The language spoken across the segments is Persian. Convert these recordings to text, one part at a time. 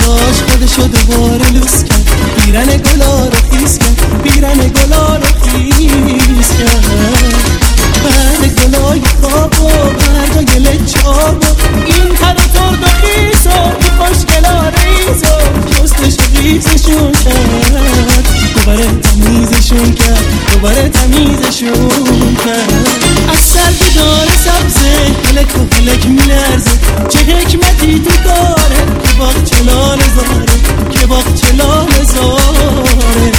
پاش خودشو دوباره لوس کرد، پیرن گلا رو خیس کرد، پیرن گلا رو خیس کرد. بعد گلای خواب و برگ لچاب و این تر و ترد و خیس و این خوشگلا ریز و شستش و خیسشون کرد، دوباره تمیزشون کرد، دوباره تمیزشون کرد. از سردی داره سبزه هلک و هلک میلرزه، چه حکمتی تو کاره که باغ چلال زاره، که باغ چلال زاره.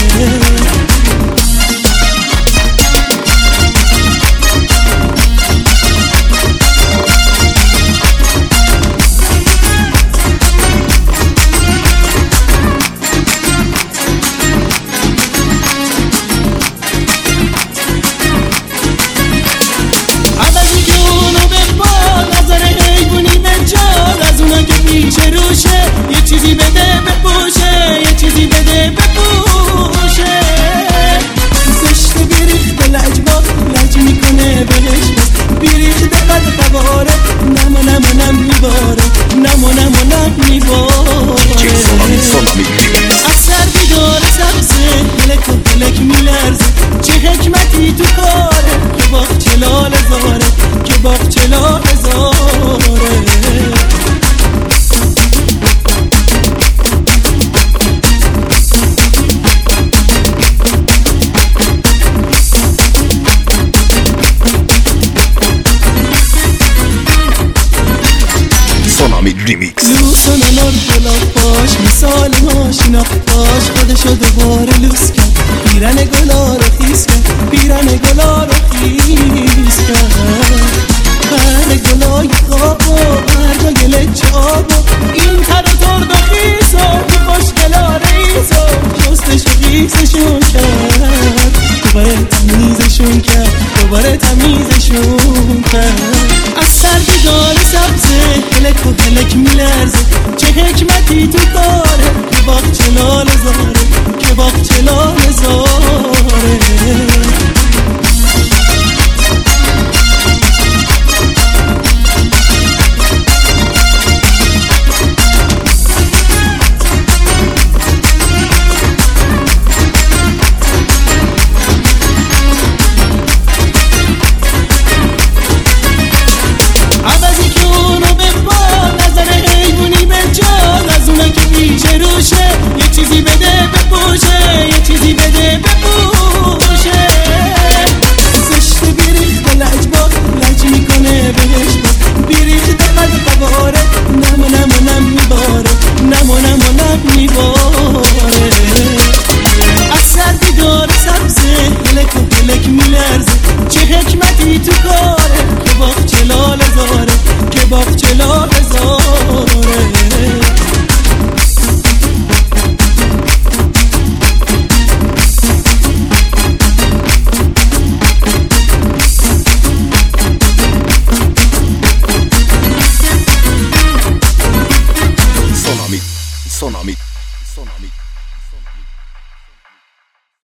پیش روشه یه چیزی بده بپوشه، یه چیزی بده بپوشه. زشته بیریخته لجبا لج میکنه بهش بس، بیریخته قد قواره نم و نم و نم میباره، نم و نم و نم میباره. از سردی داره سبزه هلک و هلک میلرزه، چه حکمتی تو کاره که باغ چلال زاره، که باغ چلال زاره. لوسون نار گلاب باش مثال ماشینا باش خودشو دوباره لوس کرد، پیرن گلا رو خیس کرد، پیرن گلا رو خیس کرد. برگ گلای خواب و برگ لچاب و این تر و ترد و خیس و این خوشگلا ریز و شستش و خیسشون کرد، دوباره تمیزشون کرد، دوباره تمیزشون کرد. از سردی داره سبزه هلک و هلک میلرزه، چه حکمتی تو کاره که باغ چلال زاره، که باغ چلال زاره. یه چیزی بده بپوشه، یه چیزی بده بپوشه. زشته بیریخته لجبا لج میکنه بهش بس، بیریخته قد قواره نم و نم و نم میباره، نم و نم و نم میباره. از سردی داره سبزه هلک و هلک میلرزه، چه حکمتی تو کاره که باغ چلال زاره، که باغ چلال زاره. Sonami.